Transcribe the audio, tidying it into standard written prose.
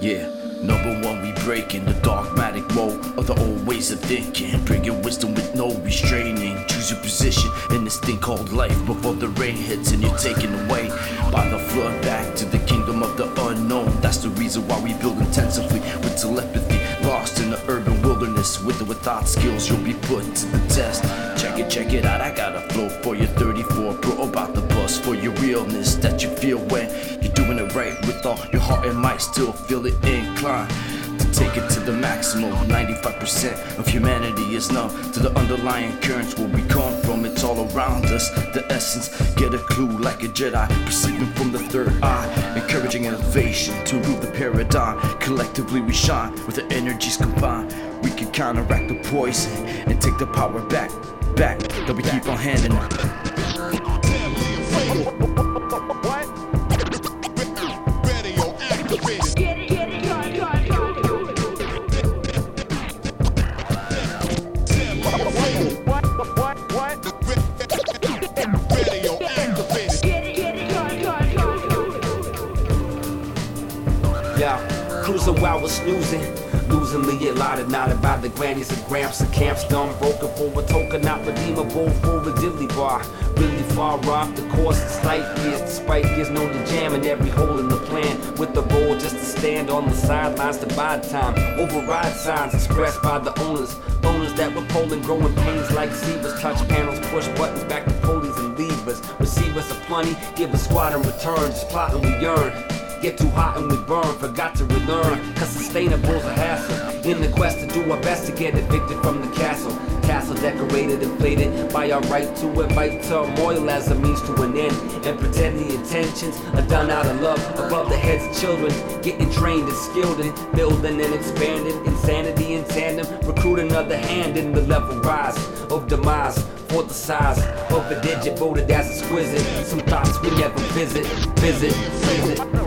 Yeah, number one, we breaking the dogmatic mold of the old ways of thinking, bringing wisdom with no restraining. Choose your position in this thing called life before the rain hits and you're taken away by the flood back to the kingdom of the unknown. That's the reason why we build intensively with telepathy, lost in the urban wilderness. With or without skills, you'll be put to the test. Check it out, I got a flow for your 34, bro, about the bus for your realness that you feel when you're doing it right with all your heart and might. Still feel it inclined to take it to the maximum. 95% of humanity is numb to the underlying currents where we come from. It's all around us, the essence. Get a clue like a Jedi, perceiving from the third eye, encouraging innovation to rule the paradigm. Collectively we shine with the energies combined. We can counteract the poison and take the power back, that we keep on handing it. Yeah, cruising while we're snoozing, losingly allotted, not about the grannies and gramps and camps done broken for a token, not redeemable for a dilly bar. Really far off the course in sight years, despite there's no to jam in every hole in the plan. With the role just to stand on the sidelines to buy time, override signs expressed by the owners that were polling, growing pains like zebras. Touch panels, push buttons back to pulleys and levers. Receivers of plenty, give a squad in return, just plotting we yearn. Get too hot and we burn, forgot to relearn, cause sustainable's a hassle. In the quest to do our best to get evicted from the castle. Castle decorated, inflated by our right to invite turmoil as a means to an end. And pretend the intentions are done out of love, above the heads of children. Getting trained and skilled in building and expanding. Insanity in tandem, recruit another hand in the level rise of demise. For the size of a digit voted as exquisite. Some thoughts we never visit.